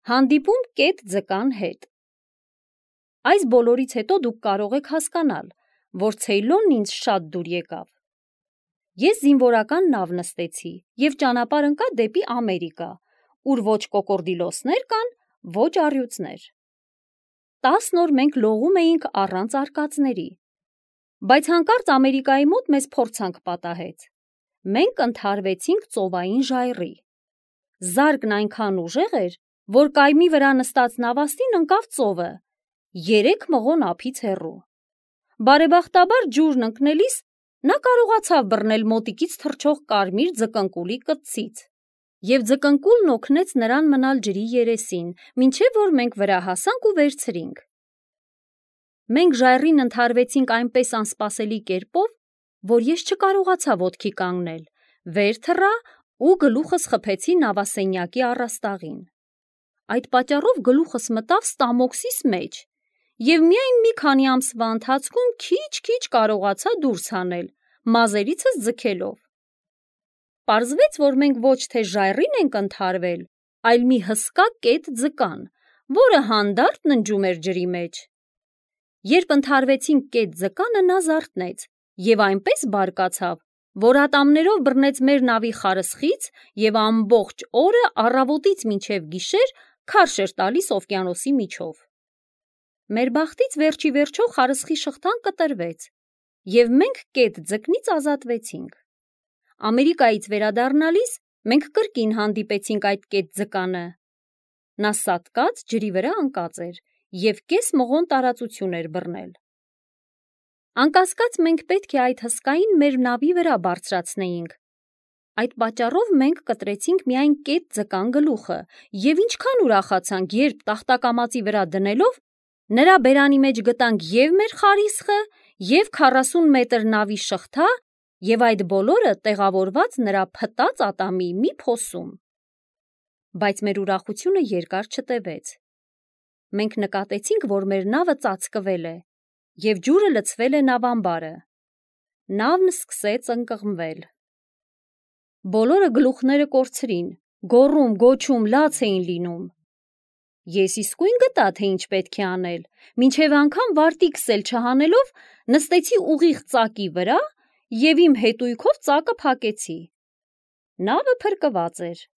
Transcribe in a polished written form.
Հանդիպում կետ ձկան հետ։ Այս բոլորից հետո դուք կարող եք հասկանալ, որ Ցեյլոնն ինձ շատ դուր եկավ։ Ես զինվորական նավ նստեցի և ճանապարհ ընկա դեպի Ամերիկա, ուր ոչ կոկորդիլոսներ կան, ոչ առյուծներ։ 10 օր մենք լողում էինք առանց արկածների, բայց հանկարծ Ամերիկայի մոտ մեզ փորձանք պատահեց։ Մենք ընդհարվեցինք ծովային ժայռի։ Զարկն այնքան ուժեղ էր, որ կայմի վրա նստած նավաստին ընկավ ծովը, 3 մղոն ափից հեռու։ Բարեբախտաբար ջուրն ընկնելիս նա կարողացավ բռնել մոտիկից թռչող կարմիր ձկնկուլի կտցից, և ձկնկուլն օգնեց նրան մնալ ջրի երեսին, մինչև որ մենք վրա հասանք ու վերցրինք։ Մենք ժայռին ընդհարվեցինք այնպես անսպասելի կերպով, որ ես չկարողացա ոտքի կանգնել, վեր թռա ու գլուխս խփեցի նավասենյակի առաստաղին։ Այդ պատճառով գլուխս մտավ ստամոքսիս մեջ, և միայն մի քանի ամսվա ընթացքում քիչ-քիչ կարողացա դուրս հանել, մազերիցս ձգելով։ Պարզվեց, որ մենք ոչ թե ժայռին ենք ընդհարվել, այլ մի հսկա կետ ձկան, որը հանդարտ ննջում էր ջրի մեջ։ Երբ ընդհարվեցինք կետ ձկանը, նա զարթնեց և այնպես բարկացավ, որ ատամներով բռնեց մեր նավի խարսխից և ամբողջ օրը առավոտից մինչև գիշեր քարշ էր տալիս օվկիանոսի միջով։ Մեր բախտից վերջի վերջո խարսխի շղթան կտրվեց, և մենք կետ ձկնից ազատվեցինք։ Ամերիկայից վերադառնալիս մենք կրկին հանդիպեցինք այդ կետ ձկանը։ Նա սատկած ջրի վրա ընկած էր և կես մղոն տարածություն էր բռնել։ Անկասկած մենք պետք է այդ հսկային մեր նավի վրա բարձրացնեինք։ Այդ պատճառով մենք կտրեցինք միայն կետ ձկան գլուխը և ինչքան ուրախացանք, երբ տախտակամածի վրա դնելով նրա բերանի մեջ գտանք և մեր խարիսխը, և 40 մետր նավի շղթա, և այդ բոլորը տեղավորված նրա փտած ատամի մի փոսում։ Բայց մեր ուրախությունը երկար չտևեց։ Մենք նկատեցինք, որ մեր նավը ծածկվել է, և ջուրը լցվել է նավամբարը։ Նավն սկսեց ընկղմվել։ Բոլորը գլուխները կորցրին, գոռում, գոչում, լաց էին լինում։ Ես իսկույն գտա, թե ինչ պետք է անել, մինչև անգամ վարտիքս էլ չհանելով նստեցի ուղիղ ծակի վրա և իմ հետույքով ծակը փակեցի։ Նավը փրկված էր։